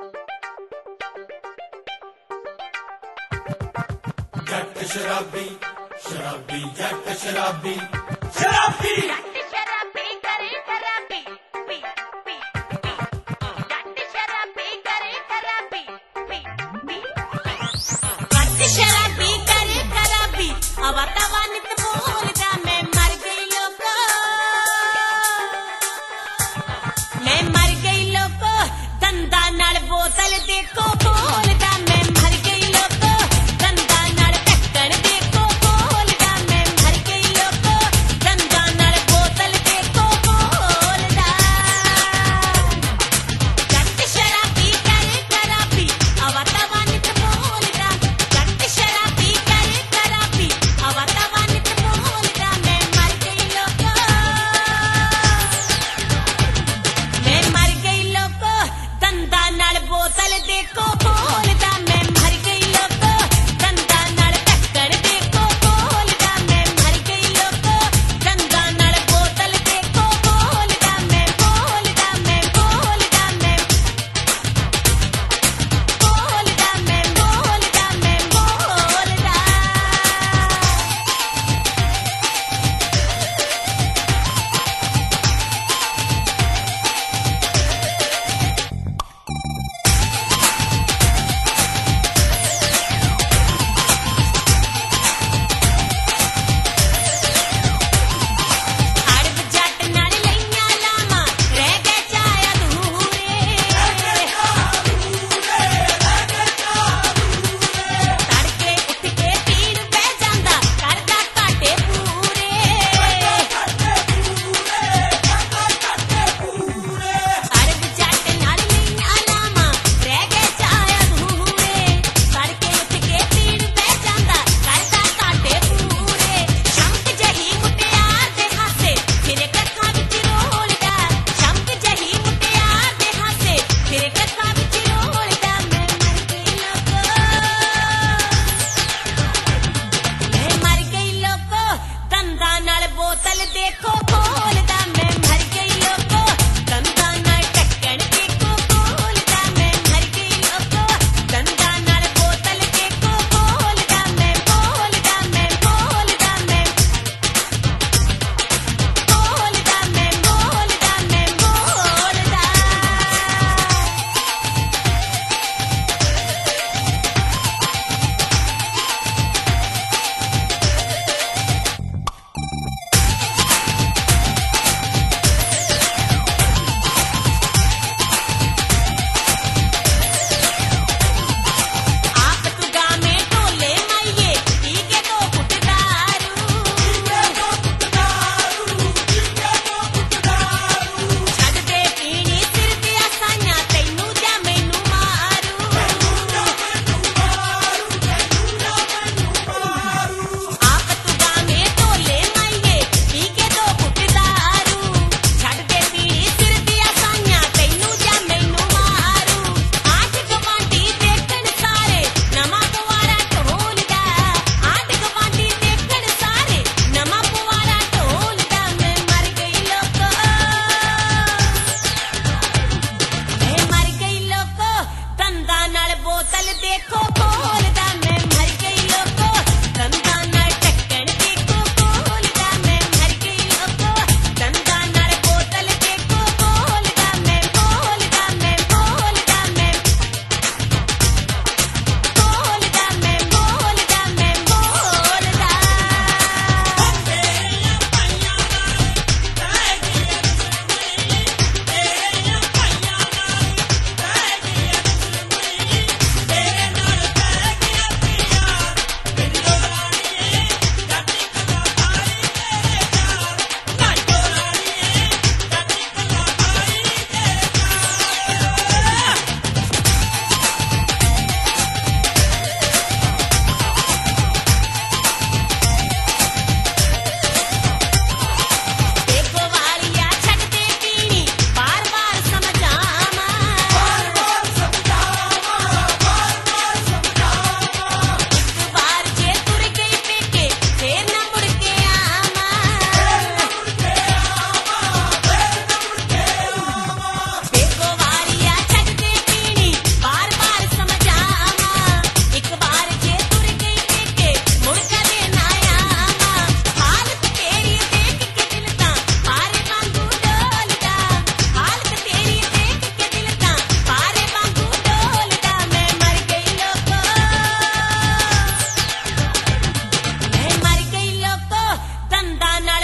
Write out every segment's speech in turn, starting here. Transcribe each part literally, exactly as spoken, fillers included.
जट शराबी शराबी जट शराबी शराबी जट शराबी करे खराबी पी पी पी जट शराबी करे खराबी पी पी जट शराबी करे खराबी अब तवा नित बोलदा मैं मर गई लोको मैं मर गई लोको दंदा नाल बोतल देखो बोलदा मैं मर गई लोको दंदा नाल ढक्कन देखो बोलदा मैं मर गई लोको दंदा नाल बोतल देखो बोलदा जट शराबी करे खराबी अब तवा नित बोलदा जट शराबी करे खराबी अब तवा नित बोलदा मैं मर गई लोको मैं मर गई लोको दंदा नाल बोतल देखो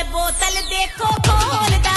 ਬੋਤਲ ਦੇਖੋ ਖੋਲਦਾ